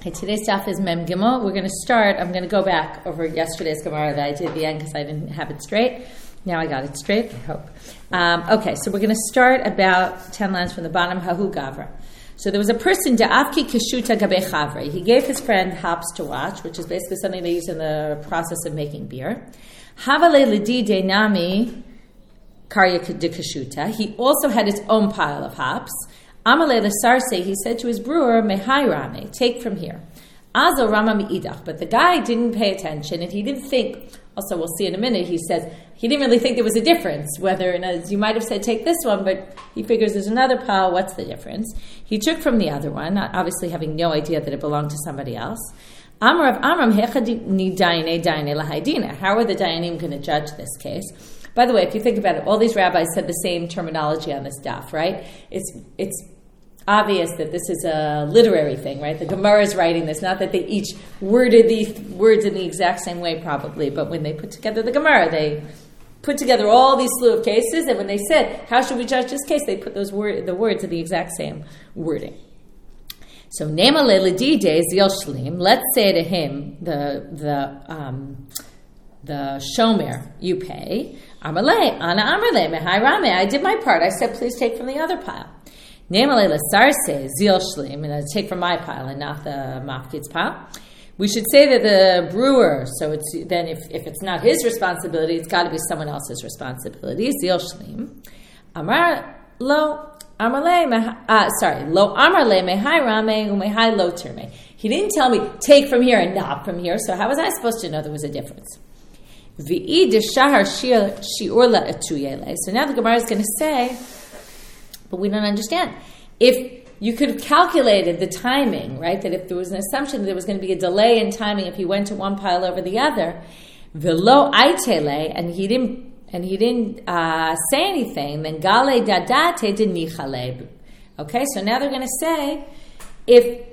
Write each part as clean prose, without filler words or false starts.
Okay, today's daf is Mem Gimel. We're going to start. I'm going to go back over yesterday's Gemara that I did at the end because I didn't have it straight. Now I got it straight, I hope. Okay, so we're going to start about 10 lines from the bottom. Hahu Gavra. So there was a person, Da'afki Keshuta Gabe Chavre. He gave his friend hops to watch, which is basically something they use in the process of making beer. Havale Lidi De Nami Karya De Keshuta. He also had his own pile of hops. Amalei Sarse, he said to his brewer, Mehai Rame, take from here. Azo Rama Mi'idach, but the guy didn't pay attention and he didn't think, also we'll see in a minute, he says, he didn't really think there was a difference, whether, as you might have said, take this one, but he figures there's another pile, what's the difference? He took from the other one, obviously having no idea that it belonged to somebody else. Amar of Amram, Hechadi Daine Daine Lahaidina. How are the Dayanim going to judge this case? By the way, if you think about it, all these rabbis said the same terminology on this daf, right? It's obvious that this is a literary thing, right? The Gemara is writing this, not that they each worded these words in the exact same way probably, but when they put together the Gemara, they put together all these slew of cases, and when they said, how should we judge this case, they put the words in the exact same wording. So, Nema Le'ledide Zil Shlim, let's say to him, the shomer, you pay, Amalei, Ana Amalei, Mehai Rame, I did my part, I said please take from the other pile. Nemale Lasarse, Zil Shlim, and I take from my pile and not the Mafkid's pile. We should say that the brewer, so it's then if it's not his responsibility, it's got to be someone else's responsibility. Zil Shlim. Amar lo Amarle lo Amarle Mehai Rame umehai lo Terme. He didn't tell me take from here and not from here, so how was I supposed to know there was a difference? V'i de shahar shi'urla etuyele. So now the Gemara is going to say, but we don't understand. If you could have calculated the timing, right? That if there was an assumption that there was going to be a delay in timing if he went to one pile over the other, velo aitele, and he didn't say anything, then gale dadate de nichale. Okay, so now they're going to say, if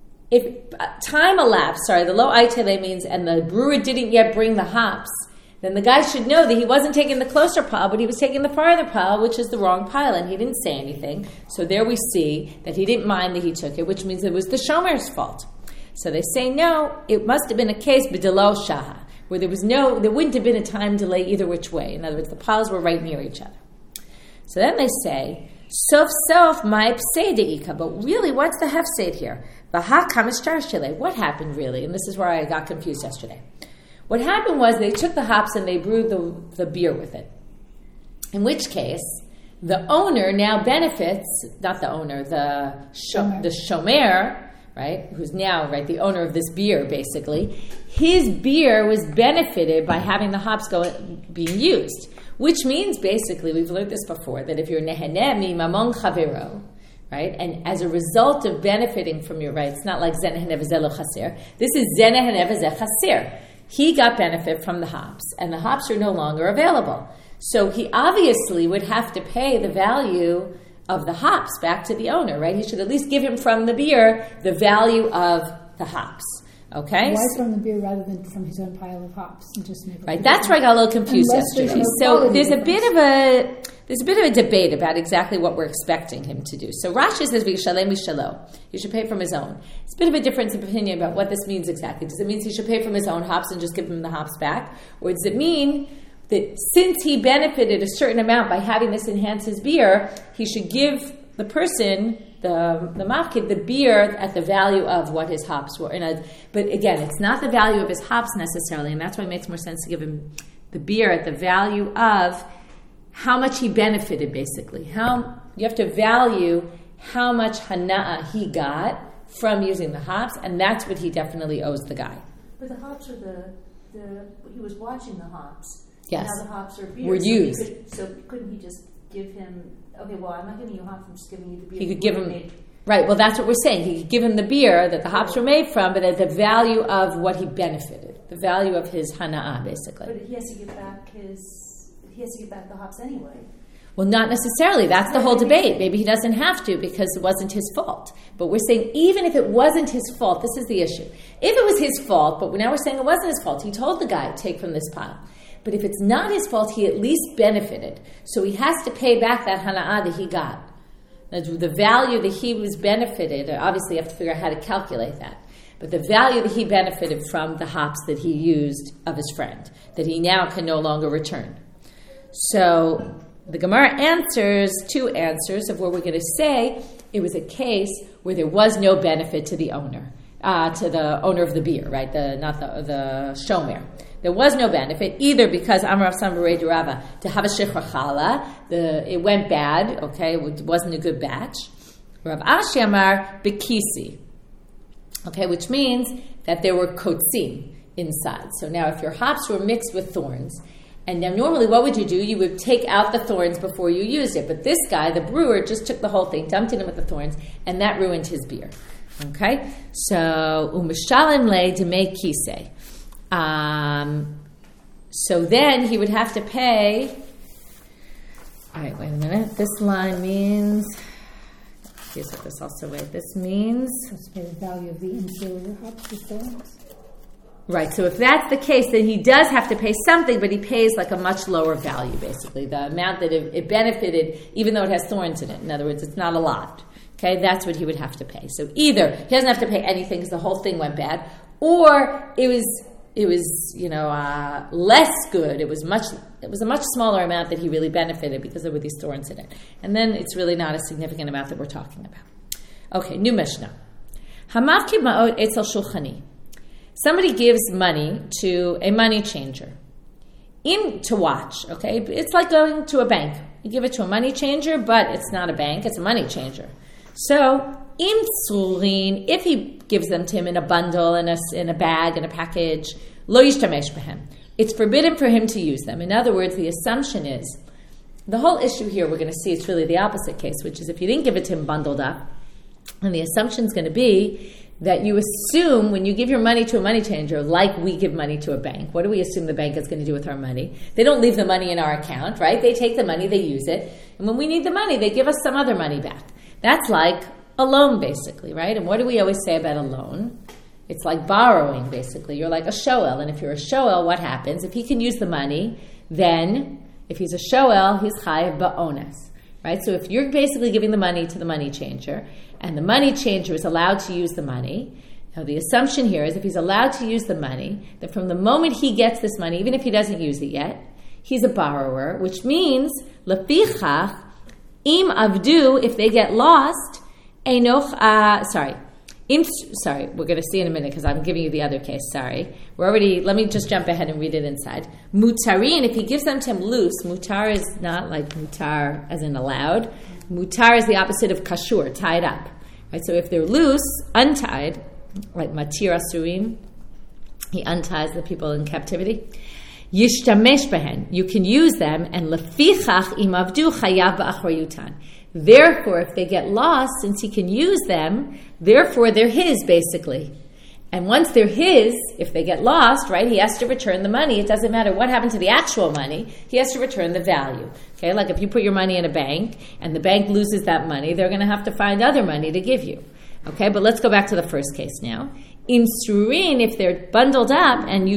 time elapsed, the lo aitele means, and the brewer didn't yet bring the hops, then the guy should know that he wasn't taking the closer pile, but he was taking the farther pile, which is the wrong pile, and he didn't say anything. So there we see that he didn't mind that he took it, which means it was the shomer's fault. So they say, no, it must have been a case b'delo shaha, where there wouldn't have been a time delay either which way. In other words, the piles were right near each other. So then they say, sof my pseideika, but really, what's the hefseid here? V'ha kamishtar shele. What happened really? And this is where I got confused yesterday. What happened was they took the hops and they brewed the beer with it. In which case, the owner now benefits, not the owner, the shomer, right, who's now, right, the owner of this beer, basically. His beer was benefited by having the hops being used, which means, basically, we've learned this before, that if you're neheneh mi mamon chavero, right, and as a result of benefiting from your rights, not like zeneheneh v'zeh lo chaser, this is zeneheneh v'zeh chaser. He got benefit from the hops, and the hops are no longer available. So he obviously would have to pay the value of the hops back to the owner, right? He should at least give him from the beer the value of the hops. Okay? Why from the beer rather than from his own pile of hops? And just make right, that's where I got a little confused yesterday. So there's a bit of a debate about exactly what we're expecting him to do. So Rashi says, "V'yishalem mishalo." He should pay from his own. It's a bit of a difference of opinion about what this means exactly. Does it mean he should pay from his own hops and just give him the hops back, or does it mean that since he benefited a certain amount by having this enhance his beer, he should give the person, the mafkid, the beer at the value of what his hops were? But again, it's not the value of his hops necessarily, and that's why it makes more sense to give him the beer at the value of how much he benefited, basically. You have to value how much hana'ah he got from using the hops, and that's what he definitely owes the guy. But the hops are he was watching the hops. Yes. Now the hops are beer. Were used. So couldn't he just give him, okay, well, I'm not giving you hops, I'm just giving you the beer. He could give him, right, well, that's what we're saying. He could give him the beer that the hops were made from, but at the value of what he benefited, the value of his hana'ah, basically. But he has to give back the hops anyway. Well, not necessarily. That's the whole debate. Maybe he doesn't have to because it wasn't his fault. But we're saying even if it wasn't his fault, this is the issue. If it was his fault, but now we're saying it wasn't his fault. He told the guy, take from this pile. But if it's not his fault, he at least benefited. So he has to pay back that hana'ah that he got. The value that he was benefited, obviously you have to figure out how to calculate that, but the value that he benefited from the hops that he used of his friend, that he now can no longer return. So the Gemara answers two answers of where we're going to say it was a case where there was no benefit to the owner, to the owner of the beer, right? Not the shomer. There was no benefit either because Amar Rav Sambarei Durava to have a shechar chala, it went bad. Okay, it wasn't a good batch. Rav Ashi Amar bekisi. Okay, which means that there were kotzim inside. So now, if your hops were mixed with thorns, and now normally what would you do? You would take out the thorns before you used it. But this guy, the brewer, just took the whole thing, dumped it in with the thorns, and that ruined his beer. Okay, so u'mishalim le demei kisei. So then he would have to pay. All right, wait a minute. This line means. Here's what this also wait. This means. Let's pay the value of the inferior hops with thorns. Right. So if that's the case, then he does have to pay something, but he pays like a much lower value, basically the amount that it benefited, even though it has thorns in it. In other words, it's not a lot. Okay, that's what he would have to pay. So either he doesn't have to pay anything because the whole thing went bad, or it was less good. It was a much smaller amount that he really benefited because there were these thorns in it. And then it's really not a significant amount that we're talking about. Okay, new Mishnah. Hamafki ma'od etzel shulchani. Somebody gives money to a money changer to watch. Okay, it's like going to a bank. You give it to a money changer, but it's not a bank; it's a money changer. So, in sulin, if he gives them to him in a bundle, in a bag, in a package, lo yishtamesh behem. It's forbidden for him to use them. In other words, the assumption is, the whole issue here, we're going to see it's really the opposite case, which is if you didn't give it to him bundled up, and the assumption is going to be that you assume when you give your money to a money changer, like we give money to a bank, what do we assume the bank is going to do with our money? They don't leave the money in our account, right? They take the money, they use it, and when we need the money, they give us some other money back. That's like a loan, basically, right? And what do we always say about a loan? It's like borrowing, basically. You're like a shoel, and if you're a shoel, what happens? If he can use the money, then if he's a shoel, he's chayav ba'ones, right? So if you're basically giving the money to the money changer, and the money changer is allowed to use the money, now the assumption here is if he's allowed to use the money, that from the moment he gets this money, even if he doesn't use it yet, he's a borrower, which means lefichach im avdu, if they get lost, enoch. We're going to see in a minute because I'm giving you the other case. Sorry, let me just jump ahead and read it inside. Mutarin, if he gives them to him loose, mutar is not like mutar as in allowed. Mutar is the opposite of kashur, tied up. Right? So if they're loose, untied, like matir asurim, he unties the people in captivity. Yishtamesh behen, you can use them, and lefichach imavdu chayav ba'achrayutan. Therefore, if they get lost, since he can use them, therefore they're his, basically. And once they're his, if they get lost, right, he has to return the money. It doesn't matter what happened to the actual money. He has to return the value. Okay, like if you put your money in a bank and the bank loses that money, they're going to have to find other money to give you. Okay, but let's go back to the first case now. In surin, if they're bundled up and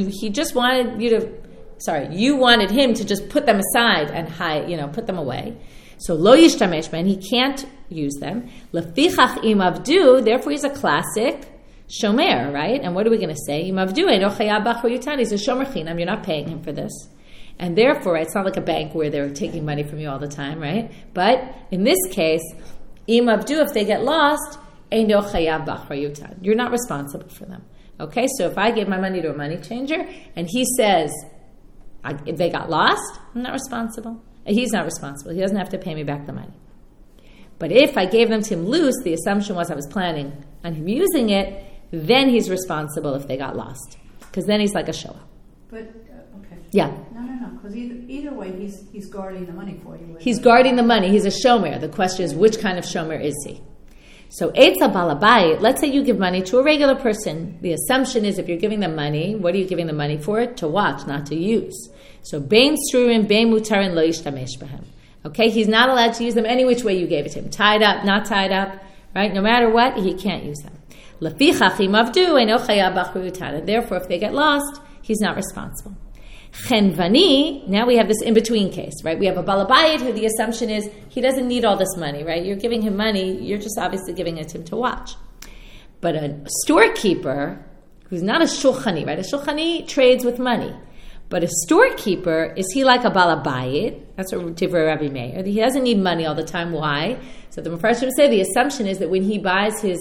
you wanted him to just put them aside and put them away. So lo yishtamesh ben, he can't use them. Lefichach imavdu, therefore he's a classic shomer, right? And what are we going to say? Imavdu eno chayav b'achrayutan. He's a shomer chinam. You're not paying him for this, and therefore it's not like a bank where they're taking money from you all the time, right? But in this case, imavdu, if they get lost, eno chayav b'achrayutan. You're not responsible for them. Okay, so if I give my money to a money changer and he says if they got lost, I'm not responsible. He's not responsible. He doesn't have to pay me back the money. But if I gave them to him loose, the assumption was I was planning on him using it, then he's responsible if they got lost. Because then he's like a shoel. But, okay. Yeah. No. Because either way, he's guarding the money for you. He's guarding the money. He's a shomer. The question is, which kind of shomer is he? So, Eitza Balabai, let's say you give money to a regular person. The assumption is if you're giving them money, what are you giving the money for? To watch, not to use. So, Bein Srurin, Bein Mutarin, Lo Yishtamesh Behem. Okay, he's not allowed to use them any which way you gave it to him. Tied up, not tied up, right? No matter what, he can't use them. Lefichach imavdu eno chayav b'achrayutan. And therefore, if they get lost, he's not responsible. Chenvani, now we have this in-between case, right? We have a balabayit who the assumption is he doesn't need all this money, right? You're giving him money, you're just obviously giving it to him to watch. But a storekeeper who's not a shulchani, right? A shulchani trades with money. But a storekeeper, is he like a balabayit? That's what Divrei Rabbi Meir. He doesn't need money all the time. Why? So the Mefarshim say the assumption is that when he buys his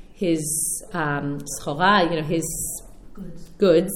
schora, his goods,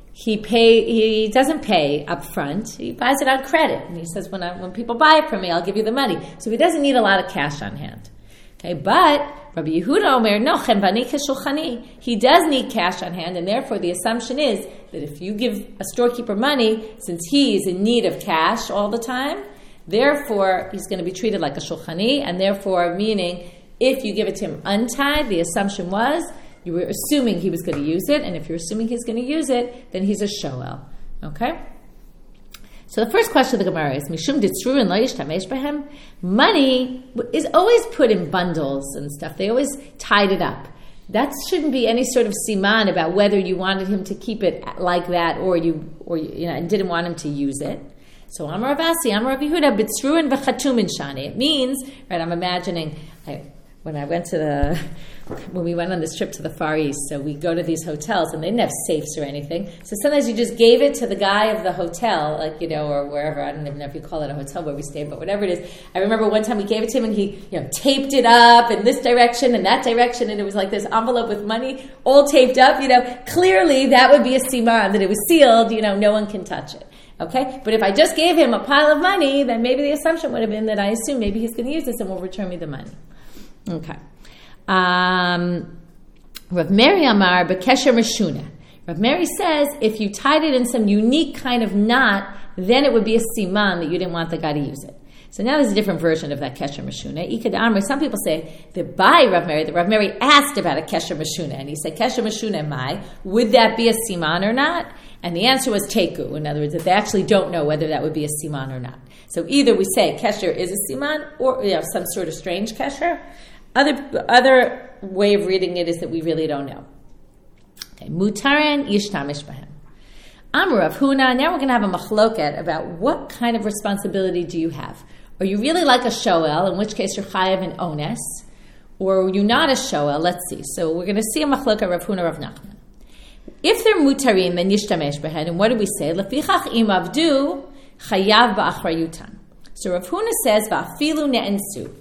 he doesn't pay up front. He buys it on credit, and he says, when people buy it from me, I'll give you the money. So he doesn't need a lot of cash on hand. Okay, but Rabbi Yehuda Omer, no, chenvani keshulchani. He does need cash on hand, and therefore the assumption is that if you give a storekeeper money, since he's in need of cash all the time, therefore he's going to be treated like a shulchani, and therefore meaning if you give it to him untied, the assumption was you were assuming he was going to use it, and if you're assuming he's going to use it, then he's a shoel. Okay? So the first question of the Gemara is, Mishum ditzruin lo yishtamesh behem? Money is always put in bundles and stuff. They always tied it up. That shouldn't be any sort of siman about whether you wanted him to keep it like that or and didn't want him to use it. So Amar Avasi, Amar Rav Yehuda, bitzruin v'chatumin shani. It means, right, I'm imagining, when we went on this trip to the Far East, so we go to these hotels and they didn't have safes or anything. So sometimes you just gave it to the guy of the hotel, or wherever. I don't even know if you call it a hotel where we stayed, but whatever it is. I remember one time we gave it to him and he, taped it up in this direction and that direction, and it was like this envelope with money all taped up. Clearly that would be a siman that it was sealed. No one can touch it. Okay, but if I just gave him a pile of money, then maybe the assumption would have been that I assume maybe he's going to use this and will return me the money. Okay. Rav Meri Amar B'kesher Meshuna. Rav Meri says if you tied it in some unique kind of knot, then it would be a siman that you didn't want the guy to use it. So now there's a different version of that kesher meshuna. Ikad Amri, some people say that by Rav Meri asked about a kesher meshuna, and he said, kesher meshuna mai, would that be a siman or not? And the answer was teku. In other words, that they actually don't know whether that would be a siman or not. So either we say kesher is a siman, or some sort of strange kesher. Other way of reading it is that we really don't know. Okay, mutaren yishtamish bahem. Amar Rav Huna. Now we're going to have a machloket about what kind of responsibility do you have. Are you really like a shoel, in which case you're chayav and ones, or are you not a shoel? Let's see. So we're going to see a machloket Rav Huna, Rav Nachman. If they're mutarim, then yishtamesh behen. And what do we say? Lefichach im avdu chayav ba'achrayutan. So Rav Huna says va'afilu ne'ensu,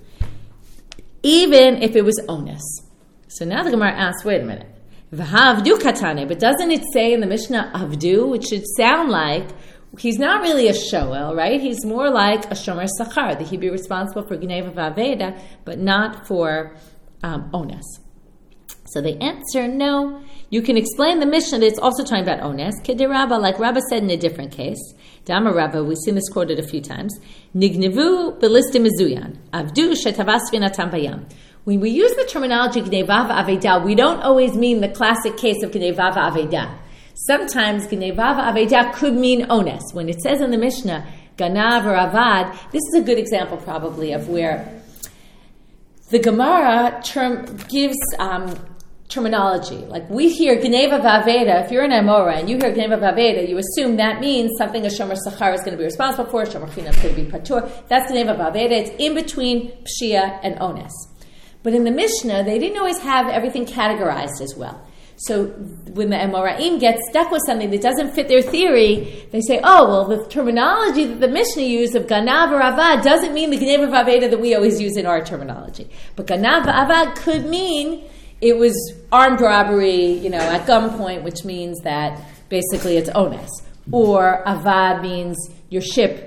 even if it was onus. So now the Gemara asks, wait a minute. V'ha'avdu katane, but doesn't it say in the Mishnah avdu, which should sound like he's not really a shoel, right? He's more like a shomer sachar, that he'd be responsible for gneva v'aveda, but not for onus. So they answer, no. You can explain the Mishnah that it's also talking about ones. Kedei Rabba, like Rabba said in a different case. Dama Rabba, we've seen this quoted a few times. Nignevu belistim mezuyan, avdu shetavas v'natam bayam. When we use the terminology gneva v'aveda, we don't always mean the classic case of gneva v'aveda. Sometimes gneva v'aveda could mean ones. When it says in the Mishnah, ganav or avad, this is a good example probably of where the Gemara gives terminology. Like we hear gneva v'aveda, if you're an Amora and you hear gneva v'aveda, you assume that means something a shomer sachar is going to be responsible for, shomer chinam is going to be patur. That's gneva v'aveda. It's in between pshia and ones. But in the Mishnah, they didn't always have everything categorized as well. So when the Amoraim get stuck with something that doesn't fit their theory, they say, oh, well, the terminology that the Mishnah used of ganav or avad doesn't mean the gneva v'aveda that we always use in our terminology. But ganav v'avad could mean it was armed robbery, at gunpoint, which means that basically it's ones. Or avad means your ship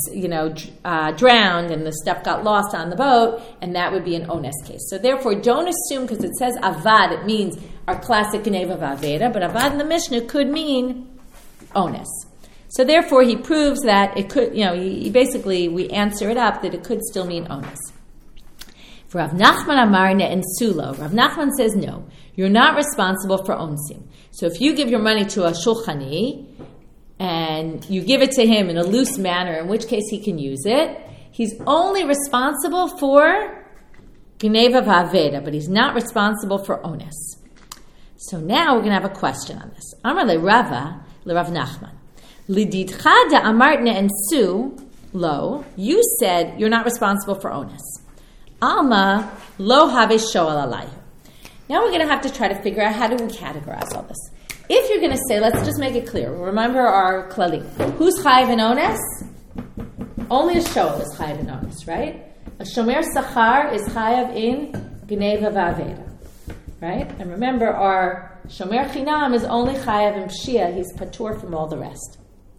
drowned and the stuff got lost on the boat, and that would be an ones case. So therefore, don't assume because it says avad, it means our classic gneva v'aveda, but avad in the Mishnah could mean ones. So therefore, he proves that it could, we answer it up that it could still mean ones. For Rav Nachman Amarna and Sulo, Rav Nachman says no, you're not responsible for onsim. So if you give your money to a shulchani, and you give it to him in a loose manner, in which case he can use it, he's only responsible for gneva v'aveda, but he's not responsible for onus. So now we're going to have a question on this. Amar le Rava, le Rav Nachman. Lididcha da amartne and su lo. You said you're not responsible for onus. Alma lo have shoel alayhu. Now we're going to have to try to figure out how do we categorize all this. If you're going to say, let's just make it clear. Remember our klali. Who's chayiv in onus? Only a shoel is chayiv in onus, right? A shomer sachar is chayiv in gneva v'aveda, right? And remember, our shomer chinam is only chayiv in pshia. He's patur from all the rest.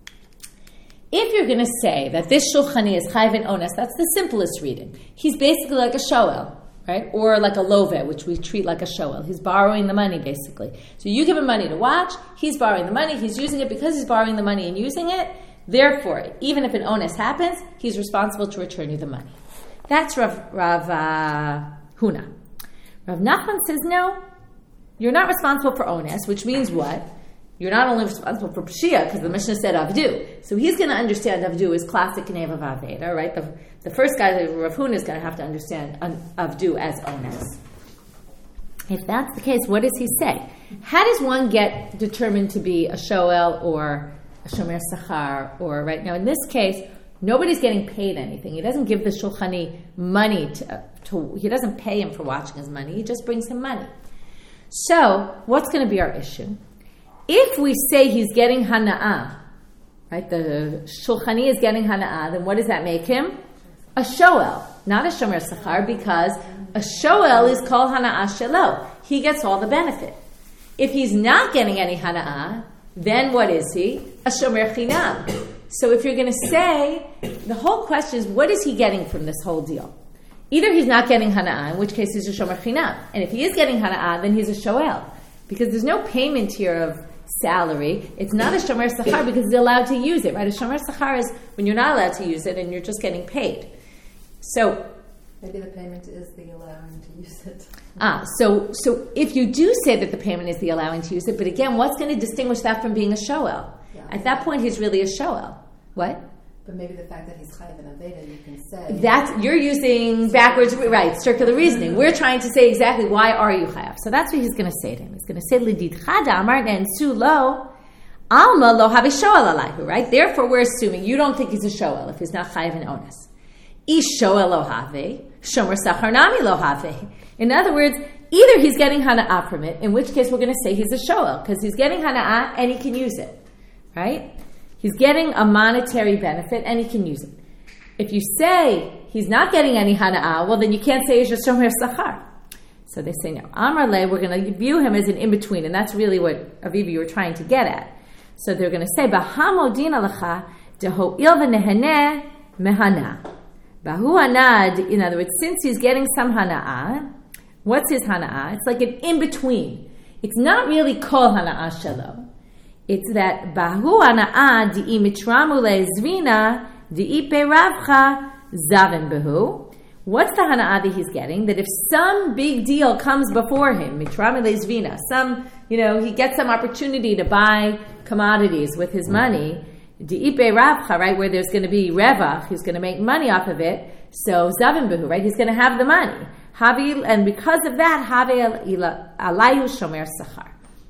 If you're going to say that this shulchani is chayiv in onus, that's the simplest reading. He's basically like a shoel, right? Or like a love, which we treat like a shoel. He's borrowing the money, basically. So you give him money to watch. He's borrowing the money. He's using it because he's borrowing the money and using it. Therefore, even if an onus happens, he's responsible to return you the money. That's Rav Huna. Rav Nachman says, no, you're not responsible for onus, which means what? You're not only responsible for pshia, because the Mishnah said avdu. So he's going to understand avdu is classic gneva v'aveda, right? The first guy, Rav Huna, is going to have to understand avdu as onus. If that's the case, what does he say? How does one get determined to be a shoel or a shomer sachar? Or right now, in this case, nobody's getting paid anything. He doesn't give the shulchani money he doesn't pay him for watching his money. He just brings him money. So what's going to be our issue? If we say he's getting hana'ah, right, the shulchani is getting hana'ah, then what does that make him? A shoel, not a shomer sachar, because a shoel is called hana'ah shelo. He gets all the benefit. If he's not getting any hana'ah, then what is he? A shomer chinam. So if you're going to say, the whole question is, what is he getting from this whole deal? Either he's not getting hana'ah, in which case he's a shomer chinam. And if he is getting hana'ah, then he's a shoel. Because there's no payment here of salary. It's not a shomer sachar because he's allowed to use it, right? A shomer sachar is when you're not allowed to use it and you're just getting paid. So maybe the payment is the allowing to use it. So if you do say that the payment is the allowing to use it, but again, what's going to distinguish that from being a shoel? Yeah. At that point, he's really a shoel. What? But maybe the fact that he's chayiv in aveda, you can say you're using backwards, right? Circular reasoning. We're trying to say exactly why are you chayiv. So that's what he's going to say to him. He's going to say lididcha da amarna and su lo alma lo have shoel alayhu. Right? Therefore, we're assuming you don't think he's a shoel if he's not chayiv in onus. Ish shoel lo have shomer sachar nami lo have. In other words, either he's getting hana'ah from it, in which case we're going to say he's a shoel because he's getting hana'ah and he can use it, right? He's getting a monetary benefit and he can use it. If you say he's not getting any hana'ah, well, then you can't say he's a shomer sachar. So they say, no, Amar le, we're going to view him as an in-between, and that's really what, Aviva, you were trying to get at. So they're going to say, Bahamo dina lecha deho'il v'neheneh mehana. Bahu anad, in other words, since he's getting some hana'ah, what's his hana'ah? It's like an in-between. It's not really kol hana'ah shelo. It's that bahu hana'ah di'i mitramu le'ezvina di'i peravcha zaven behu. What's the hana'ah that he's getting? That if some big deal comes before him, mitramu le'ezvina, he gets some opportunity to buy commodities with his money, di'i peravcha, right, where there's going to be revach, he's going to make money off of it, so zaven behu, right, he's going to have the money. And because of that, have alayhu shomer sachar.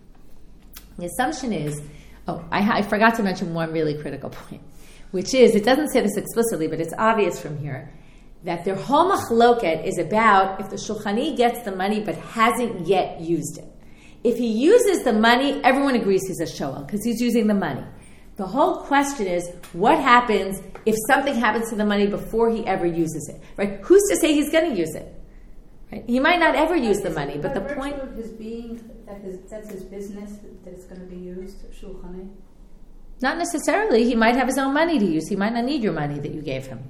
The assumption is, I forgot to mention one really critical point, which is, it doesn't say this explicitly, but it's obvious from here, that their whole machloket is about if the shulchani gets the money but hasn't yet used it. If he uses the money, everyone agrees he's a shoel because he's using the money. The whole question is, what happens if something happens to the money before he ever uses it? Right? Who's to say he's going to use it? Right? He might not ever use the money, but the point of his being that's his business that it's going to be used, shulchani. Not necessarily. He might have his own money to use. He might not need your money that you gave him.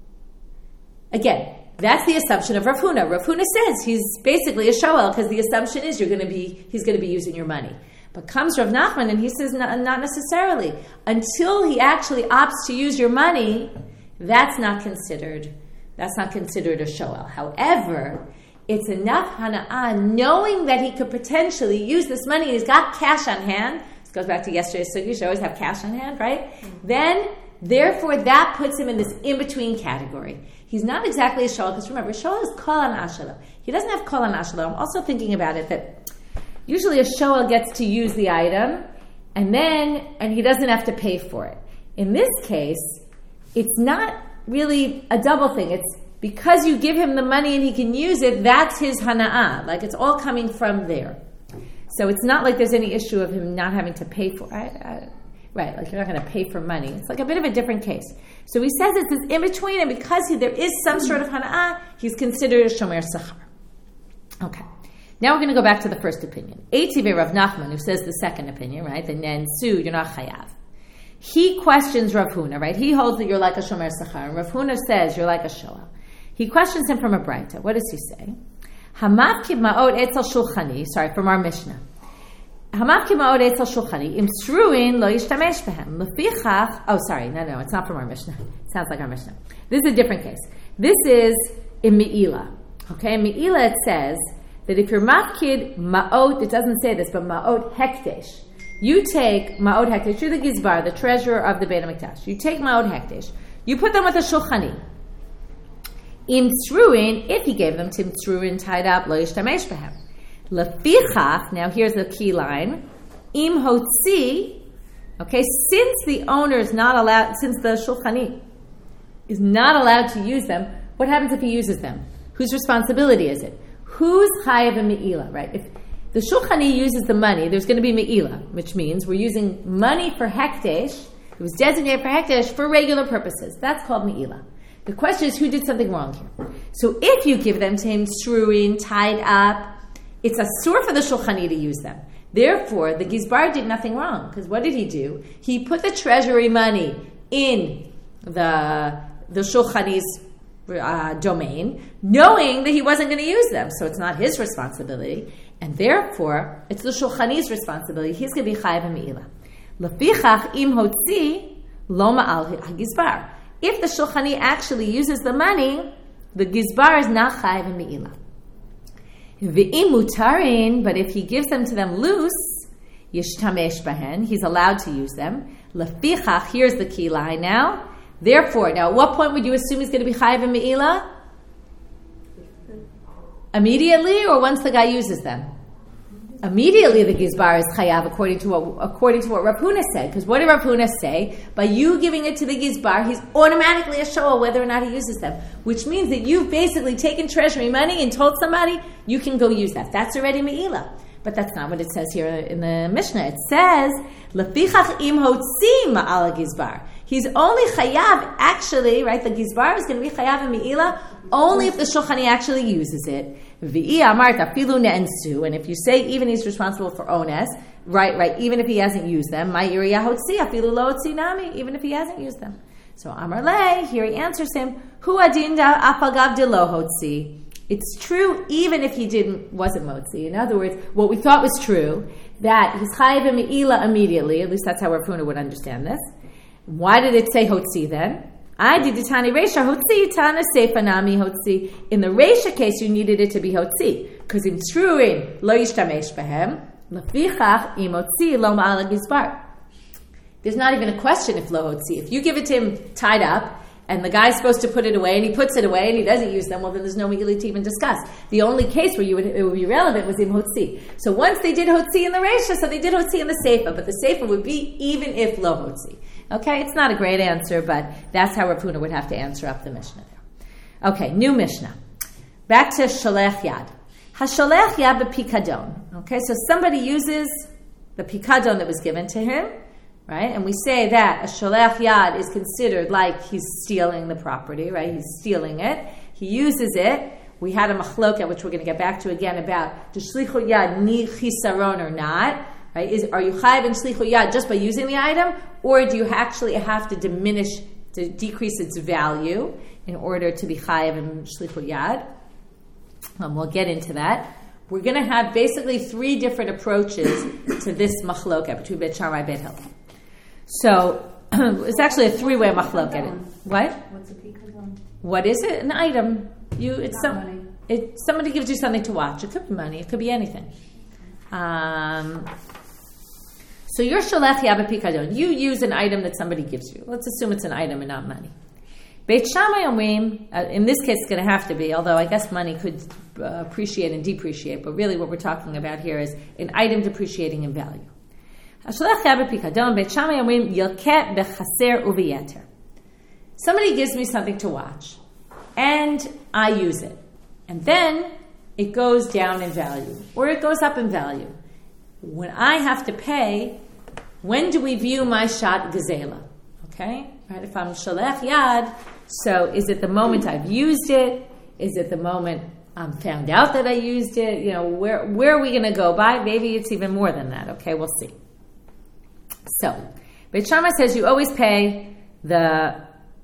Again, that's the assumption of Rav Huna. Rav Huna says he's basically a shoel because the assumption is he's going to be using your money. But comes Rav Nachman and he says not necessarily. Until he actually opts to use your money, that's not considered a shoel. However, it's enough hana'ah knowing that he could potentially use this money. He's got cash on hand. This goes back to yesterday's sugi. You should always have cash on hand, right? Mm-hmm. Then, therefore, that puts him in this in-between category. He's not exactly a shoel because remember, a shoel is kol hana'ah shelo. He doesn't have kol hana'ah shelo. I'm also thinking about it that usually a shoel gets to use the item and he doesn't have to pay for it. In this case, it's not really a double thing. It's because you give him the money and he can use it, that's his hana'ah. Like it's all coming from there. So it's not like there's any issue of him not having to pay for it. Right, like you're not going to pay for money. It's like a bit of a different case. So he says it's this in between, and because there is some sort of hana'ah, he's considered a shomer sachar. Okay. Now we're going to go back to the first opinion. Eitive Rav Nachman, who says the second opinion, right? The nensu, you're not chayav. He questions Rav Huna, right? He holds that you're like a shomer sachar, and Rav Huna says you're like a shoel. He questions him from a braita. What does he say? Hamavki ma'od etzel shulchani. Sorry, from our Mishnah. Hamavki ma'od etzel shulchani im sruin lo yishtamesh behem lefichach. Oh, sorry, no, it's not from our Mishnah. It sounds like our Mishnah. This is a different case. This is in Me'ila. Okay, in Me'ila it says that if you're mafkid ma'od, it doesn't say this, but ma'od hekdesh. You take ma'od hekdesh. You're the gizbar, the treasurer of the Beit HaMikdash. You take ma'od hekdesh. You put them with a shulchani. Im tzruin, if he gave them to tzruin tied up, lo yishtamesh behem. Lefichach, now here's the key line. Im hotzi, okay, since the owner is not allowed, since the shulchani is not allowed to use them, what happens if he uses them? Whose responsibility is it? Who's chayav and me'ila, right? If the shulchani uses the money, there's going to be me'ila, which means we're using money for hekdesh. It was designated for hekdesh for regular purposes. That's called me'ila. The question is, who did something wrong here? So if you give them to him sruin, tied up, it's asur for the shulchani to use them. Therefore, the gizbar did nothing wrong. Because what did he do? He put the treasury money in the shulchani's domain, knowing that he wasn't going to use them. So it's not his responsibility. And therefore, it's the shulchani's responsibility. He's going to be chayav me'ila. Lefichach im hotzi lo ma'al hagizbar. If the shulchani actually uses the money, the gizbar is not chayav and me'ila. V'im mutarin, but if he gives them to them loose, yishtamesh bahen, he's allowed to use them. Lefichach, here's the key line now. Therefore, now at what point would you assume he's going to be chayav and me'ila? Immediately, or once the guy uses them? Immediately the gizbar is chayav according to what Rav Huna said. Because what did Rav Huna say? By you giving it to the gizbar, he's automatically a shoel whether or not he uses them. Which means that you've basically taken treasury money and told somebody you can go use that. That's already me'ila. But that's not what it says here in the Mishnah. It says, Lefichach im hotzi ma'al gizbar. He's only chayav, actually, right? The gizbar is going to be chayav and me'ila only if the shulchani actually uses it. V'i amart afilu ne'ensu. And if you say even he's responsible for ones, right, even if he hasn't used them, ma'iriyah hotzi afilu lo hotzi nami, even if he hasn't used them. So Amar le, here he answers him, Hu adinda apagav de lo hotzi. It's true even if he wasn't motzi. In other words, what we thought was true, that he's chayav and me'ila immediately, at least that's how Rav Huna would understand this. Why did it say hotzi then? I did the tani reisha hotzi, tana seifa nami hotzi. In the reisha case, you needed it to be hotzi, because in truin lo yishtamesh behem lefichach im hotzi lo ma'al gizbar. There's not even a question if lo hotzi. If you give it to him tied up, and the guy's supposed to put it away, and he puts it away, and he doesn't use them, well, then there's no me'ila to even discuss. The only case where it would be relevant was in hotzi. So once they did hotzi in the reisha, so they did hotzi in the seifa, but the seifa would be even if lo hotzi. Okay, it's not a great answer, but that's how Rav Huna would have to answer up the Mishnah there. Okay, new Mishnah. Back to Sholech Yad. HaSholech Yad b'pikadon. Okay, so somebody uses the pikadon that was given to him, right? And we say that a Sholech Yad is considered like he's stealing the property, right? He's stealing it. He uses it. We had a machloket, which we're going to get back to again, about does Shlichut Yad need chisaron or not? Right? Are you chayav in shlichut yad just by using the item, or do you actually have to decrease its value in order to be chayav in shlichut yad? We'll get into that. We're going to have basically three different approaches to this machloket between Beit Shammai and Beit Hillel. So it's actually a three-way machloket. What? What's a pikadon? What is it? An item. Somebody gives you something to watch. It could be money. It could be anything. So you're sholech yad b'pikadon. You use an item that somebody gives you. Let's assume it's an item and not money. Beit Shammai omrim, in this case it's going to have to be, although I guess money could appreciate and depreciate, but really what we're talking about here is an item depreciating in value. Somebody gives me something to watch, and I use it. And then it goes down in value, or it goes up in value. When I have to pay, when do we view my shat gezela? Okay? Right? If I'm shalech yad, so is it the moment I've used it? Is it the moment I'm found out that I used it? Where are we going to go by? Maybe it's even more than that. Okay, we'll see. So, Beit Shammai says you always pay the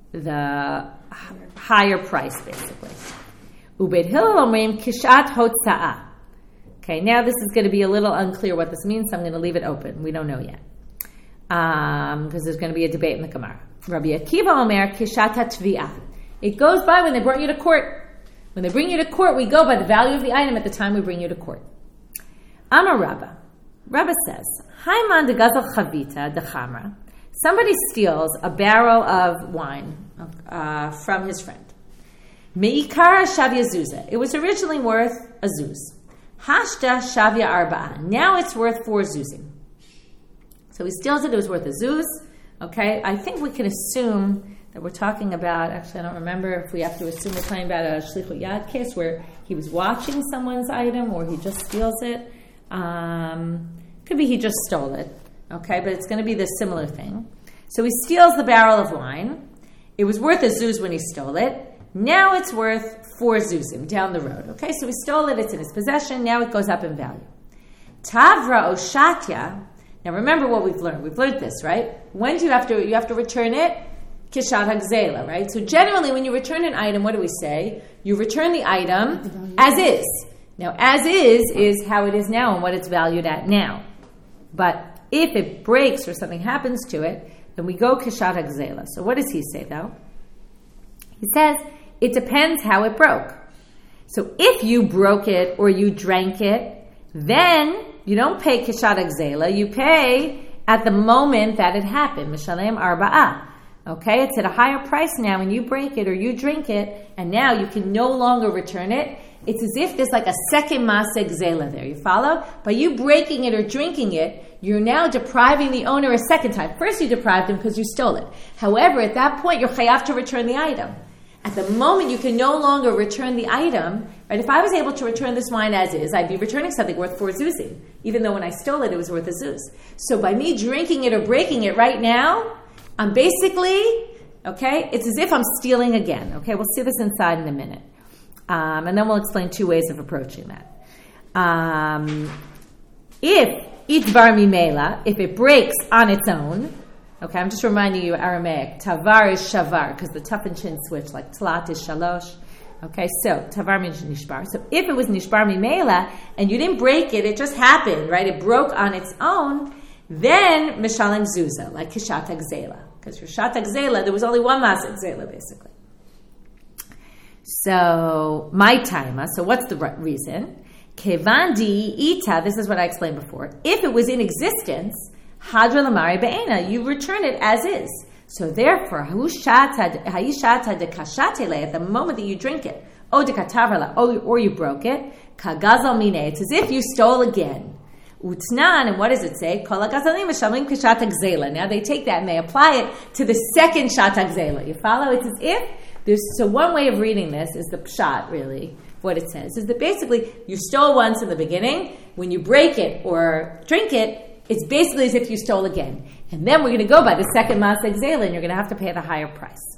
higher price, basically. Ubeit Hillel omrim kishat hotza'ah. Okay, now this is going to be a little unclear what this means, so I'm going to leave it open. We don't know yet. Because there's going to be a debate in the Gemara. Rabbi Akiva omer kishat haTvi'ah. It goes by when they brought you to court. When they bring you to court, we go by the value of the item at the time we bring you to court. Amar Rabba. Rabba says, Haiman de gazal chavita de chamra. Somebody steals a barrel of wine from his friend. Me'ikara shavya zuzah. It was originally worth a zuz. Hashta shavya arba'a. Now it's worth 4 zuzim. So he steals it. It was worth a zuz. Okay, I think we can assume that we're talking about, actually I don't remember if we have to assume we're talking about a shlichut yad case where he was watching someone's item or he just steals it. Could be he just stole it. Okay, but it's going to be the similar thing. So he steals the barrel of wine. It was worth a zuz when he stole it. Now it's worth 4 zuzim down the road. Okay, so he stole it. It's in his possession. Now it goes up in value. Tavra oshatya. Now remember what we've learned. We've learned this, right? When do you have to return it? Kishat hagzela, right? So generally when you return an item, what do we say? You return the item as is. Now as is how it is now and what it's valued at now. But if it breaks or something happens to it, then we go kishat hagzela. So what does he say though? He says, it depends how it broke. So if you broke it or you drank it, then you don't pay kishat hagzela, you pay at the moment that it happened. Mishalem arba'ah. Okay, it's at a higher price now when you break it or you drink it, and now you can no longer return it. It's as if there's like a second maseh gzela there. You follow? By you breaking it or drinking it, you're now depriving the owner a second time. First you deprived him because you stole it. However, at that point, you're chayav to return the item. At the moment, you can no longer return the item. Right? If I was able to return this wine as is, I'd be returning something worth 4 zuzim. Even though when I stole it, it was worth a zuz. So by me drinking it or breaking it right now, I'm basically, okay, it's as if I'm stealing again. Okay, we'll see this inside in a minute. And then we'll explain 2 ways of approaching that. If itvar mimela, if it breaks on its own, okay, I'm just reminding you Aramaic, tavar is shavar, because the tuf and chin switch, like tlat is shalosh. Okay, so tavar means nishbar. So if it was nishbar mimela, and you didn't break it, it just happened, right? It broke on its own, then mishalem zuzah, like kishat hagzela. Because for shat hagzela, there was only one maseh gzela, basically. So, my taima, so what's the reason? Kevandi ita, this is what I explained before. If it was in existence, hadra lamari be'ena, you return it as is. So therefore, hayishata de kashatele, at the moment that you drink it, o de katavrala, or you broke it, kagazal mine, it's as if you stole again. Utnan, and what does it say? Kol hagazalim v'shamlim kishat hagzela. Now they take that and they apply it to the second shat hagzela. You follow? It's as if so one way of reading this is the pshat, really. What it says is that basically you stole once in the beginning. When you break it or drink it, it's basically as if you stole again. And then we're going to go by the second maseh gzela, and you're going to have to pay the higher price.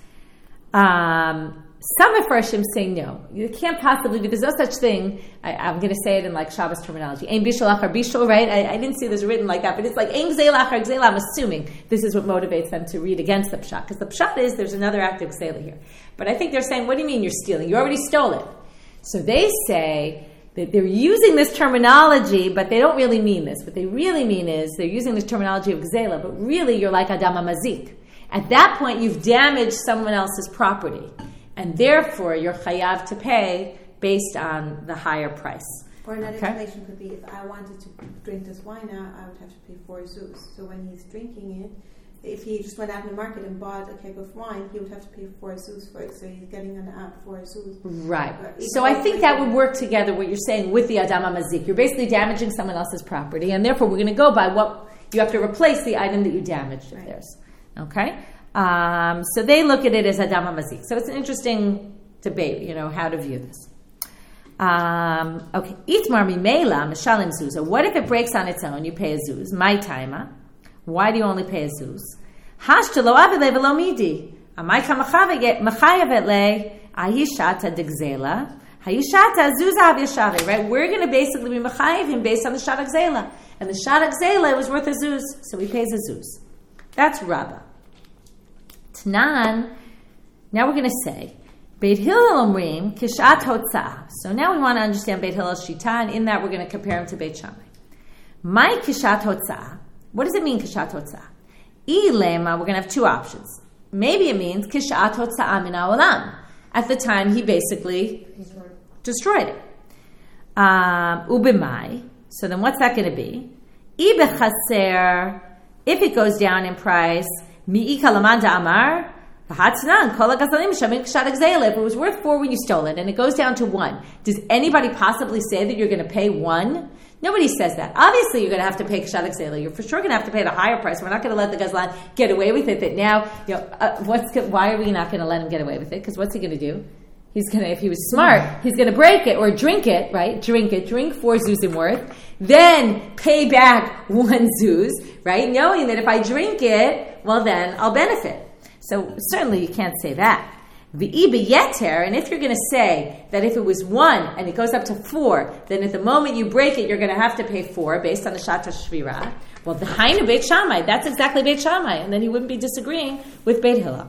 Some Mefarshim say no. You can't possibly be. There's no such thing. I'm going to say it in like Shabbos terminology. Ein bishul achar bishul, right? I didn't see this written like that, but it's like ein gzela achar gzela. I'm assuming this is what motivates them to read against the pshat, because the pshat is there's another active gzela here. But I think they're saying, what do you mean you're stealing? You already stole it. So they say that they're using this terminology, but they don't really mean this. What they really mean is they're using this terminology of gzela, but really you're like Adam HaMazik. At that point, you've damaged someone else's property. And therefore, you're chayav to pay based on the higher price. Or another explanation could be, if I wanted to drink this wine now, I would have to pay 4 zuz. So when he's drinking it, if he just went out in the market and bought a keg of wine, he would have to pay 4 zuz for it. So he's getting an app 4 zuz. Right. So I think that would work together, what you're saying, with the Adam HaMazik. You're basically damaging someone else's property, and therefore we're going to go by what you have to replace the item that you damaged of theirs. Okay? So they look at it as Adam HaMazik. So it's an interesting debate, how to view this. Okay. Itmar mimela mishalim zuz. What if it breaks on its own? You pay a zuz. My timer. Why do you only pay a zuz? Hashta lo avele velo midi. Amai kamachayavet le ayishata digzela. Hayishata zuz avyashari. Right? We're going to basically be machayev him based on the shadak zela, and the shadak zela was worth a zuz, so he pays a zuz. That's Rabbah. Tanan. Now we're going to say. Beit Hillel Omrim Kishat Hotzah. So now we want to understand Beit Hillel's Shita, and in that we're going to compare him to Beit Shammai. My Kishat Hotzah. What does it mean, Kishat Hotzah? Ilema, we're going to have two options. Maybe it means Kishat Hotzah min ha'olam. At the time, he basically destroyed it. Ubimai. So then what's that going to be? Ibechaser. If it goes down in price, Mi'i kalamanda amar. If it was worth 4 when you stole it and it goes down to 1, does anybody possibly say that you're going to pay 1? Nobody says that. Obviously, you're going to have to pay Kshadak Zela. You're for sure going to have to pay the higher price. We're not going to let the Gazlan get away with it. That now, why are we not going to let him get away with it? Because what's he going to do? He's going to, if he was smart, he's going to break it or drink it, right? Drink 4 zuzim worth, then pay back 1 zuz, right? Knowing that if I drink it, well then I'll benefit. So certainly you can't say that. V'i beyeter, and if you're going to say that if it was 1 and it goes up to 4, then at the moment you break it, you're going to have to pay 4 based on the Shat HaShvira. Well, the Hainu Beit Shammai, that's exactly Beit Shammai, and then he wouldn't be disagreeing with Beit Hillel.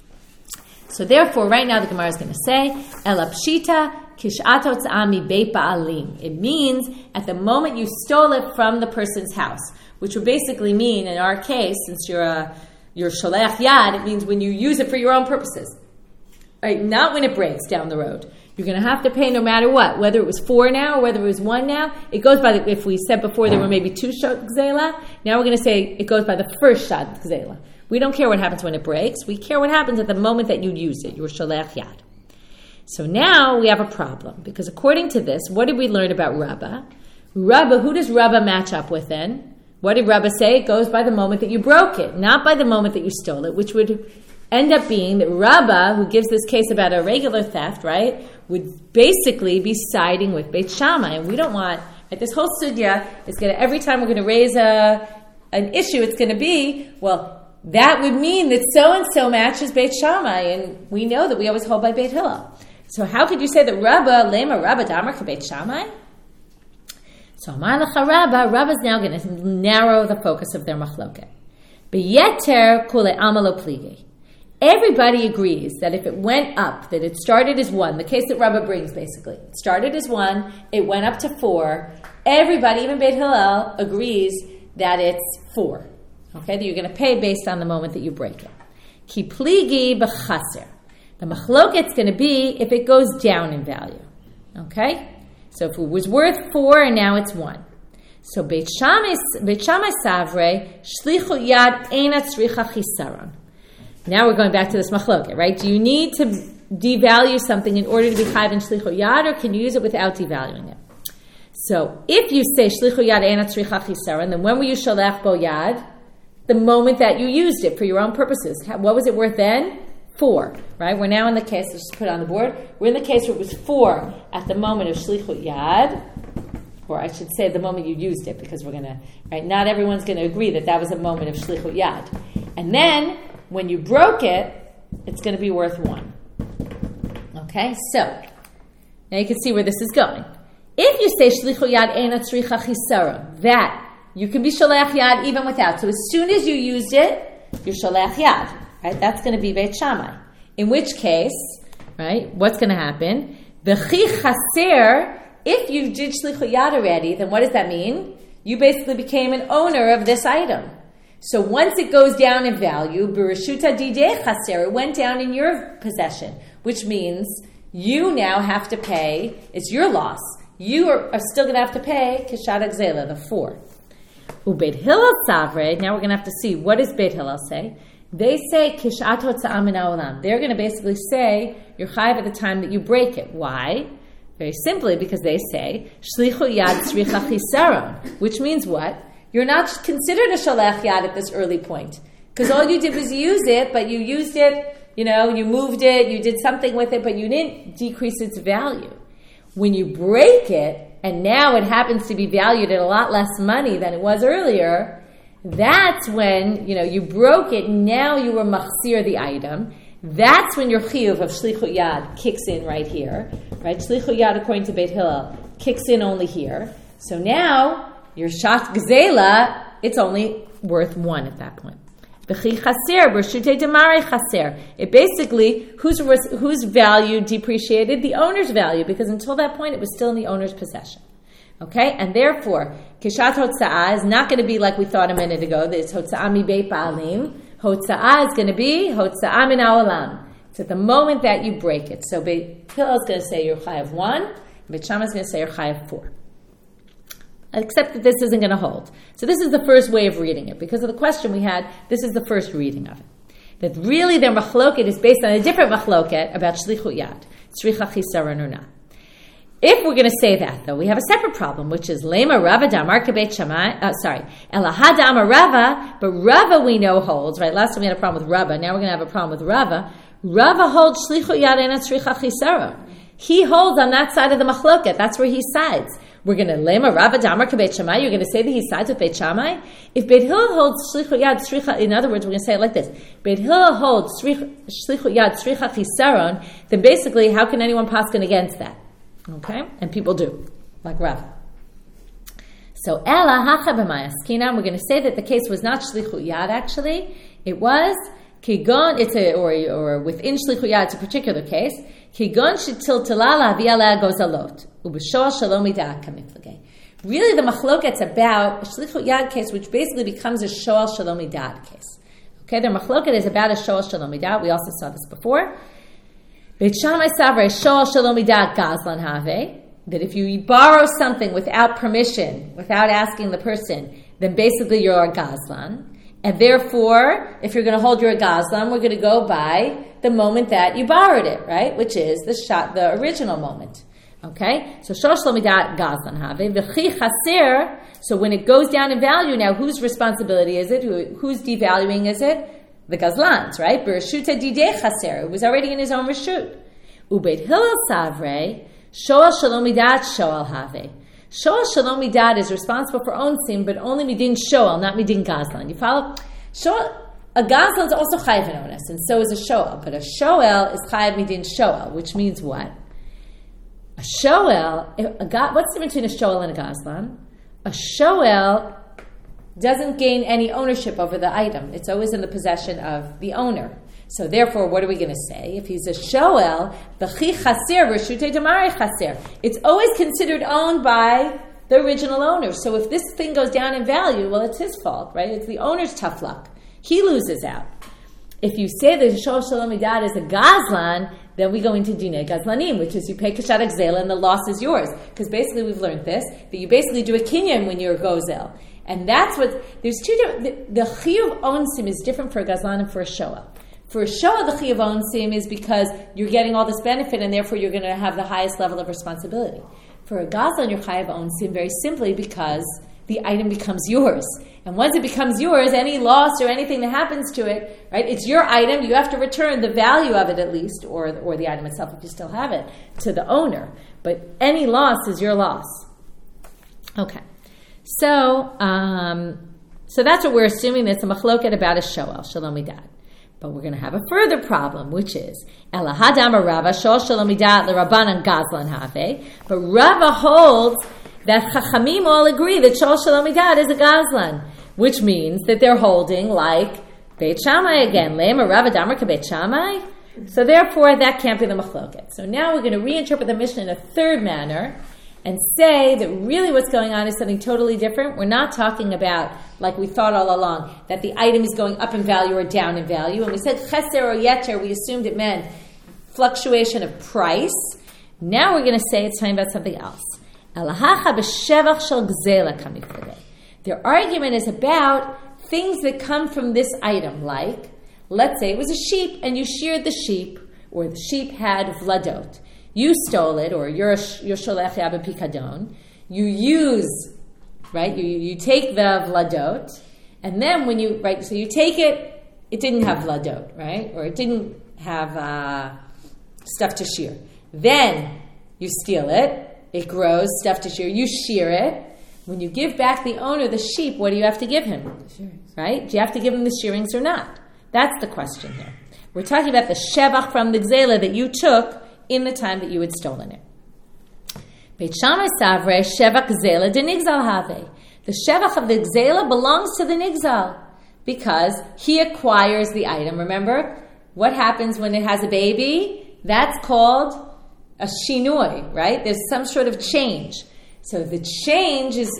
So therefore, right now the Gemara is going to say, Ela Pshita Kishat Hotzah mi Beit Ba'alim. It means at the moment you stole it from the person's house, which would basically mean, in our case, since you're Sholech Yad, it means when you use it for your own purposes. Right? Not when it breaks down the road. You're going to have to pay no matter what, whether it was 4 now or whether it was 1 now. It goes by if we said before there were maybe 2 Shad Gzela, now we're going to say it goes by the first Shad Gzela. We don't care what happens when it breaks. We care what happens at the moment that you use it. You're Sholech Yad. So now we have a problem, because according to this, what did we learn about Rabbah? Who does Rabbah match up with then? What did Rabbah say? It goes by the moment that you broke it, not by the moment that you stole it, which would end up being that Rabbah, who gives this case about a regular theft, right, would basically be siding with Beit Shammai. And we don't want, right, this whole sugya is going to, every time we're going to raise an issue, it's going to be, well, that would mean that so-and-so matches Beit Shammai, and we know that we always hold by Beit Hillel. So how could you say that Rabbah, Lema Rabbah Damar ka Beit Shammai? So Amar Lecha Rabbah's now going to narrow the focus of their machloket. Beyeter kule amalo pligi. Everybody agrees that if it went up, that it started as 1, the case that Rabbah brings basically, it started as 1, it went up to 4, everybody, even Beit Hillel, agrees that it's 4. Okay, that you're going to pay based on the moment that you break it. Ki pligi b'chaser. The machloket's going to be if it goes down in value. Okay? So if it was worth 4 and now it's 1. So Beit Shammai Savre, Shlichu Yad Eina Tzricha Chisaron. Now we're going back to this machloket, right? Do you need to devalue something in order to be chayv in Shlichu Yad, or can you use it without devaluing it? So if you say Shlichu Yad Eina Tzricha Chisaron, then when will you Sholech Bo Yad? The moment that you used it for your own purposes. What was it worth then? 4, right? We're now in the case, let's just put it on the board. We're in the case where it was 4 at the moment of Shlichut Yad, or I should say the moment you used it, because we're going to, right? Not everyone's going to agree that was a moment of Shlichut Yad. And then, when you broke it, it's going to be worth 1. Okay, so, now you can see where this is going. If you say Shlichut Yad Eina Tzricha Chisaron, that you can be Sholech Yad even without. So as soon as you used it, you're Sholech Yad. Right? That's going to be Beit Shammai. In which case, right, what's going to happen? B'chi chaser, if you did Shlichut Yad already, then what does that mean? You basically became an owner of this item. So once it goes down in value, B'reshuta didei chaser, it went down in your possession, which means you now have to pay, it's your loss. You are still going to have to pay Kishat Zela, the 4. Ubeit Hillel Savre, now we're going to have to see, what does Beit Hillel say? They say, Kishat Hotza'ah min ha'olam. They're going to basically say, you're chayiv at the time that you break it. Why? Very simply, because they say, Shlichu yad tzricha chisaron, which means what? You're not considered a shalech yad at this early point. Because all you did was use it, but you used it, you moved it, you did something with it, but you didn't decrease its value. When you break it, and now it happens to be valued at a lot less money than it was earlier, that's when, you broke it, now you were machzir the item. That's when your chiyuv of shlichut yad kicks in right here. Right? Shlichut yad, according to Beit Hillel, kicks in only here. So now, your shat gzela, it's only worth 1 at that point. It basically, whose value depreciated? The owner's value, because until that point it was still in the owner's possession. Okay? And therefore, Kishat Hotza'ah is not going to be like we thought a minute ago, that it's Hotza'ah mi Beit Ba'alim. Hotza'ah is going to be Hotza'ah min ha'olam. It's at the moment that you break it. So Beit Hillel is going to say you're chayav 1, Beit Shammai is going to say you're chayav 4. Except that this isn't going to hold. So this is the first way of reading it. Because of the question we had, this is the first reading of it. That really their machloket is based on a different machloket about shlichut yad, tzricha chisaron or not. If we're going to say that, though, we have a separate problem, which is lema Rava damar kebeit Shammai. Elahad amar Rava, but Rava we know holds. Right? Last time we had a problem with Rava. Now we're going to have a problem with Rava. Rava holds shlichut yad and tzricha chisaron. He holds on that side of the machloket. That's where he sides. We're going to lema Rava damar kebeit Shammai. You're going to say that he sides with Beit Shammai. If Beit Hillel holds shlichut yad tzricha, in other words, we're going to say it like this: Beit Hillel holds shlichut yad tzricha chisaron. Then basically, how can anyone paskin against that? Okay, and people do, like Rav. So ela hacha b'mayaskinan. We're going to say that the case was not shlichut yad. Actually, it was kigon. It's or within shlichut yad. It's a particular case. Kigon shetiltala laviala gozalot ub'shol shalom midah kamiflagei. Really, the machloket's about a shlichut yad case, which basically becomes a shoal shalom midah case. Okay, the machloket is about a shoal shalom midah. We also saw this before. Beit Shammai savre shoal shalom midah gazlan have, that if you borrow something without permission, without asking the person, then basically you're a gazlan. And therefore, if you're going to hold your gazlan, we're going to go by the moment that you borrowed it, right? Which is the original moment. Okay? So shoal shalom midah gazlan have. V'chi chaser, so when it goes down in value now, whose responsibility is it? Who's devaluing is it? The gazlans, right? B'reshuta didei chaser. It was already in his own reshut. Ubeit Hillel savre shoal shalom midat shoal have. Shoal shalom midat is responsible for onsim, but only midin shoal, not midin gazlan. You follow? A gazlan is also chayiv in onus, and so is a shoal. But a shoal is chayiv midin shoal, which means what? A shoal. What's the difference between a shoal and a gazlan? A shoal doesn't gain any ownership over the item. It's always in the possession of the owner. So therefore, what are we going to say? If he's a shoel, b'chi chaser, reshutei damari chaser. It's always considered owned by the original owner. So if this thing goes down in value, well, it's his fault, right? It's the owner's tough luck. He loses out. If you say that shoel shalom midat is a gazlan, then we go into dinei gazlanim, which is you pay kashat gzela and the loss is yours. Because basically we've learned this, that you basically do a kinyan when you're a gozel. And that's what, there's two different, the chiyuv onsim is different for a gazlan and for a shoel. For a shoel, the chiyuv onsim is because you're getting all this benefit and therefore you're going to have the highest level of responsibility. For a gazlan, you're chayav onsim very simply because the item becomes yours. And once it becomes yours, any loss or anything that happens to it, right, it's your item, you have to return the value of it at least, or the item itself if you still have it, to the owner. But any loss is your loss. Okay. So that's what we're assuming. That's a machloket about a shoel, shalom midat. But we're going to have a further problem, which is elahad amar Rava shoel shalom midat l'Rabbanan gazlan have. But Rava holds that Chachamim all agree that shoel shalom midat is a gazlan, which means that they're holding like Beit Shammai again. Lema Rava damar kebeit Shammai. So therefore, that can't be the machloket. So now we're going to reinterpret the Mishnah in a third manner and say that really what's going on is something totally different. We're not talking about, like we thought all along, that the item is going up in value or down in value. And we said cheser or yeter, we assumed it meant fluctuation of price. Now we're going to say it's talking about something else. Their argument is about things that come from this item, like, let's say it was a sheep and you sheared the sheep, or the sheep had vladot. You stole it, or you're sholech yabe pikadon. You use, right? You take the vladot, and then when you, right, so you take it, it didn't have vladot, right? Or it didn't have stuff to shear. Then you steal it, it grows, stuff to shear, you shear it. When you give back the owner the sheep, what do you have to give him? Right? Do you have to give him the shearings or not? That's the question here. We're talking about the shevach from the gzela that you took in the time that you had stolen it. Beit Shammai savre shevach gzela de nigzal have. The shevach of the gzela belongs to the nigzal because he acquires the item. Remember, what happens when it has a baby? That's called a shinoi, right? There's some sort of change. So the change is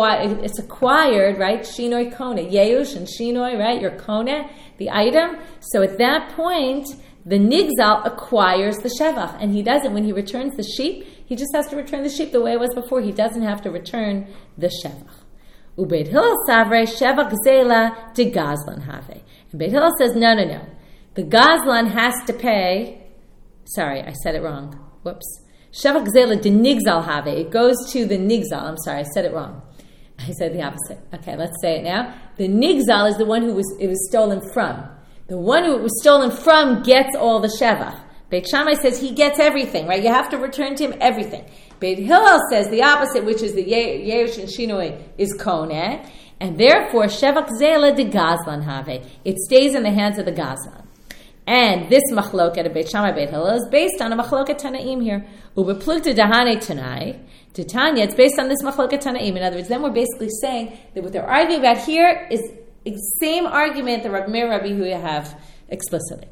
acquired, right? Shinoi kone, yeush and shinoi, right? Your kone, the item. So at that point, the nigzal acquires the shevach, and he doesn't. When he returns the sheep, he just has to return the sheep the way it was before. He doesn't have to return the shevach. Ubeit Hillel savre shevach gzela de gazlan have. And Beit Hillel says, no. The gazlan has to pay. Sorry, I said it wrong. Whoops. Shevach gzela de nigzal have. It goes to the nigzal. I'm sorry, I said it wrong. I said the opposite. Okay, let's say it now. The nigzal is the one it was stolen from. The one who it was stolen from gets all the shevach. Beit Shammai says he gets everything, right? You have to return to him everything. Beit Hillel says the opposite, which is the yeush and shinoi is koneh, and therefore shevach gzela de gazlan have. It stays in the hands of the gazlan. And this machloket of Beit Shammai Beit Hillel is based on a machloket Tanaim here. Ubeplugta dahane tanai. To Tanya, it's based on this machloket Tanaim. In other words, then we're basically saying that what they're arguing about here is the same argument that Rabbi Meir and Rabbi Yehuda have explicitly.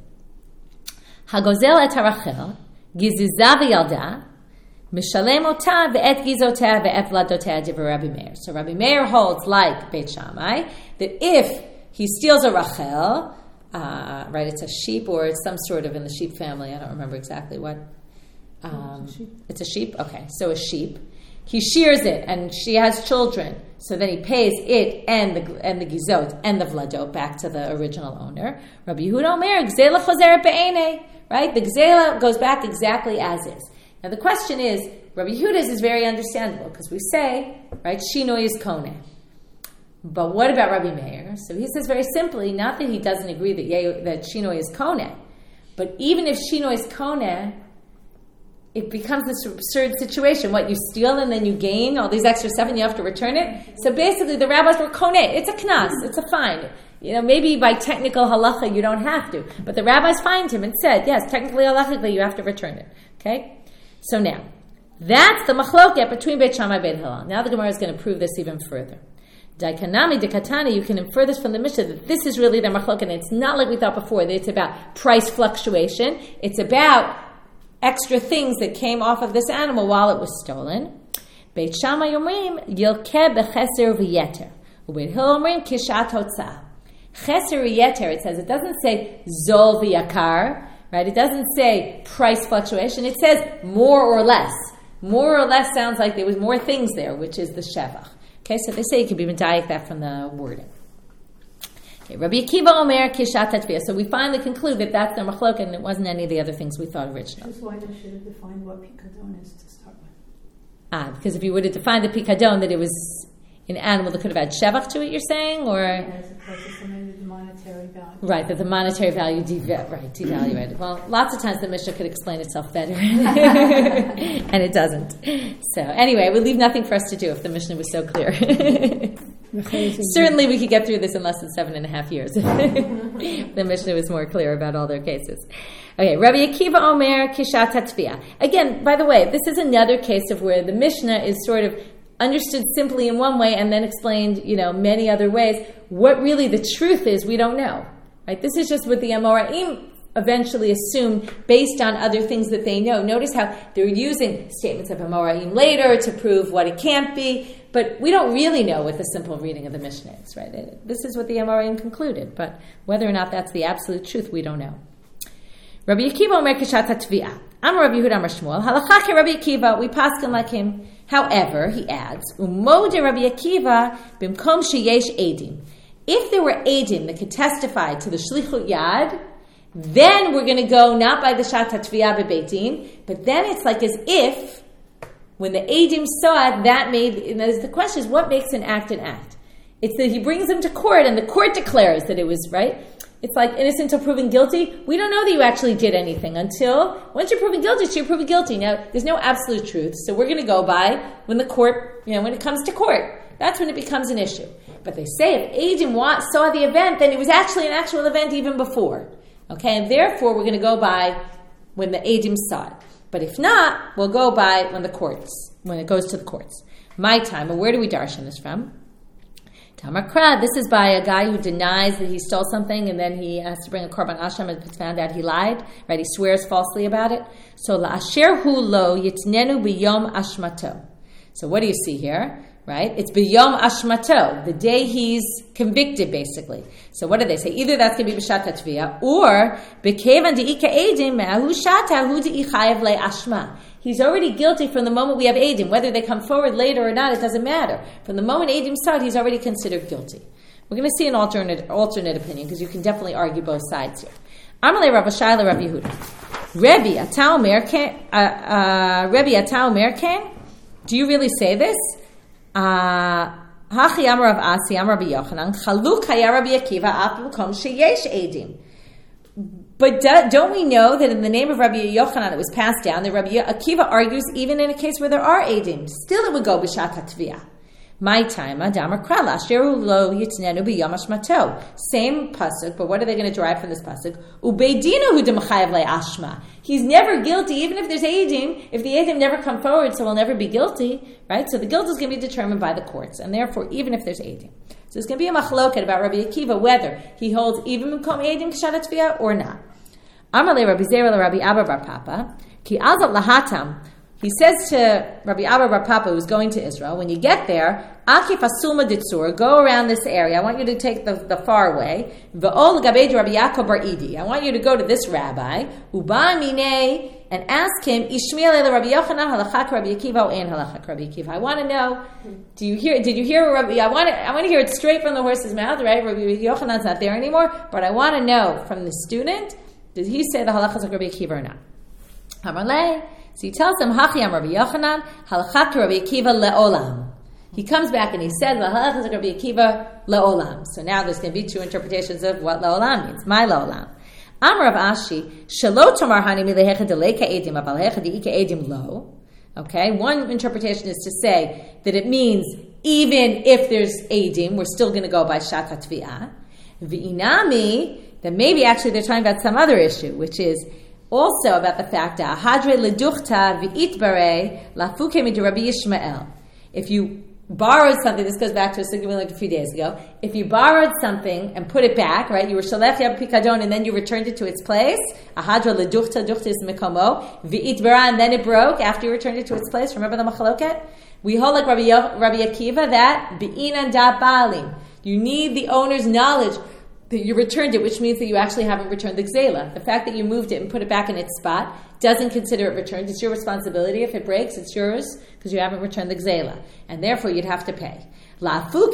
Hagozel et harachel giziza v'yalda mishalem ota ve'et gizotea ve'et vladotea divrei Rabbi Meir. So Rabbi Meir holds, like Beit Shammai, that if he steals a rachel, right, it's a sheep or it's some sort of in the sheep family. I don't remember exactly what. It's a sheep. Okay, so a sheep. He shears it, and she has children. So then he pays it and the gizot and the vladot back to the original owner. Rabbi Yehuda Omer gzela chozeret be'enei. Right, the gzela goes back exactly as is. Now the question is, Rabbi Yehuda's is very understandable because we say, right, shinoi is koneh. But what about Rabbi Meir? So he says very simply, not that he doesn't agree that shinoi is koneh, but even if shinoi is koneh, it becomes this absurd situation. What, you steal and then you gain all these extra stuff and you have to return it? So basically the rabbis were koneh. It's a knas. It's a fine. Maybe by technical halacha you don't have to. But the rabbis fined him and said, yes, technically halachically you have to return it. Okay? So now, that's the machloket between Beit Shammai and Beit Hillel. Now the Gemara is going to prove this even further. Daikanami dekatani, you can infer this from the Mishnah that this is really their machloket, and it's not like we thought before, that it's about price fluctuation. It's about extra things that came off of this animal while it was stolen. Beit Shammai omrim yilkeh becheser v'yeter. Ubeit Hillel omrim kishat hotzah. Cheser v'yeter, it says, it doesn't say zol v'yakar, right? It doesn't say price fluctuation. It says more or less. More or less sounds like there was more things there, which is the shevach. Okay, so they say you can be medayek that from the wording. Okay, Rabbi Akiva Omer kishat tatviyah. So we finally conclude that that's their machlok, and it wasn't any of the other things we thought originally. That's why they should have defined what pikadon is to start with. Because if you would have defined the pikadon that it was an animal that could have had shevach to it, you're saying, or as opposed to something with the monetary value. Right, that the monetary value devaluated. Well, lots of times the Mishnah could explain itself better, and it doesn't. So anyway, it would leave nothing for us to do if the Mishnah was so clear. Certainly we could get through this in less than 7.5 years. The Mishnah was more clear about all their cases. Okay, Rabbi Akiva Omer kishat tatviyah. Again, by the way, this is another case of where the Mishnah is sort of understood simply in one way and then explained, many other ways. What really the truth is, we don't know. Right? This is just what the Amoraim eventually assume based on other things that they know. Notice how they're using statements of Amoraim later to prove what it can't be, but we don't really know what the simple reading of the Mishnah is. Right? This is what the Amoraim concluded, but whether or not that's the absolute truth, we don't know. Rabbi Akiva Omer kishat tatviyah. I'm Rabbi Yehuda Amar Shmuel. Halakha ke Rabbi Akiva. We paskin like him. However, he adds, Umo de Rabbi Akiva bimkom sheyesh edim. If there were edim that could testify to the shlichut yad, then we're going to go not by the shat hatviyah bebeit din, but then it's like as if when the edim saw it, that made. And the question is, what makes an act an act? It's that he brings them to court, and the court declares that it was right. It's like innocent until proven guilty. We don't know that you actually did anything until once you're proven guilty, so you're proven guilty. Now, there's no absolute truth, so we're going to go by when the court, when it comes to court. That's when it becomes an issue. But they say if Edim saw the event, then it was actually an actual event even before. Okay, and therefore we're going to go by when the Edim saw it. But if not, we'll go by when it goes to the courts. My time, and where do we darshan this from? Tamakra, this is by a guy who denies that he stole something and then he has to bring a korban asham and it's found out he lied, right? He swears falsely about it. So, la'asher hu lo yitnenu b'yom ashmato. So what do you see here, right? It's b'yom ashmato, the day he's convicted, basically. So what do they say? Either that's going to be b'shat hatviyah or b'kevan de'ika edim ma'ahu shata hu de'ichayev le'ashma. He's already guilty from the moment we have Edim. Whether they come forward later or not, it doesn't matter. From the moment Edim saw it, he's already considered guilty. We're going to see an alternate opinion, because you can definitely argue both sides here. Amalei Rav Shai Rav Yehuda. Rebbe, atau merken? Do you really say this? Hachi amar Rav Asi, amar Rabbi Yochanan, chaluk haya Rabbi Akiva af b'kom sheyesh Edim. But don't we know that in the name of Rabbi Yochanan it was passed down that Rabbi Akiva argues even in a case where there are edim, still it would go b'shat hatviyah. My time, Adamar Krala, Sheru lo yitnenu b'yom hashmato. Same pasuk, but what are they going to derive from this pasuk? Ubeidinu hu d'machayev le'ashma. He's never guilty, even if there's edim. If the edim never come forward, so he'll never be guilty, right? So the guilt is going to be determined by the courts, and therefore, even if there's edim. So it's going to be a machloket about Rabbi Akiva whether he holds even b'kom edim k'shat hatviyah or not. Amalei Rabbi Zera Rabbi Abba Bar Papa, ki azat lahatam. He says to Rabbi Abba Bar Papa, who's going to Israel, when you get there, akif asuma ditzur, go around this area. I want you to take the far way. Ve'ol gabed Rabbi Yaakov Bar Idi. I want you to go to this rabbi, uba minei, and ask him, Ishmael Rabbi Yochanan halachak Rabbi Akiva and halachak Rabbi Akiva. I want to know, did you hear Rabbi? I want to hear it straight from the horse's mouth, right? Rabbi Yochanan's not there anymore, but I want to know from the student, did he say the halachas of Rabbi Akiva or not? Amalei. So he tells him, Hachi am Rabbi Yochanan, halachat Rabbi Akiva le'olam. He comes back and he says, the halachas of Rabbi Akiva le'olam. So now there's going to be two interpretations of what le'olam means. My le'olam. Amar Rav Ashi, shelo tomar hani milehecha deleka edim, aval hecha deika edim lo. Okay, one interpretation is to say that it means even if there's edim, we're still going to go by shat hatviyah. V'inami, then maybe actually they're talking about some other issue, which is also about the fact that hadre leduchta v'itbare lafuke midu Rabbi Yishmael. If you borrowed something, this goes back to a sugya we learned a few days ago. If you borrowed something and put it back, right? You were shalech yab pikadon and then you returned it to its place. Hadre leduchta, duchta is mekomo v'itbara, and then it broke after you returned it to its place. Remember the machaloket? We hold like Rabbi Akiva that be'inan da balim. You need the owner's knowledge that you returned it, which means that you actually haven't returned the gzela. The fact that you moved it and put it back in its spot doesn't consider it returned. It's your responsibility. If it breaks, it's yours because you haven't returned the gzela. And therefore, you'd have to pay. So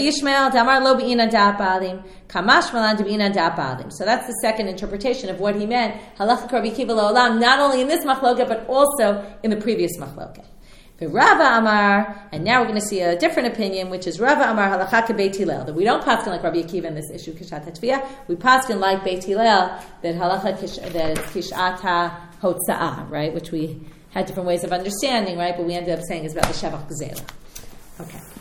that's the second interpretation of what he meant. Halachak Rabbi Akiva le'olam, not only in this machloket, but also in the previous machloket. Rava Amar, and now we're going to see a different opinion, which is Rava Amar halakha Beit Hillel, that we don't paskin like Rabbi Akiva in this issue, Kishat HaTviyah. We paskin like Beit Hillel, that halakha that it's Kishat HaHotza'ah, right? Which we had different ways of understanding, right? But we ended up saying is about the Shevach Gzela. Okay.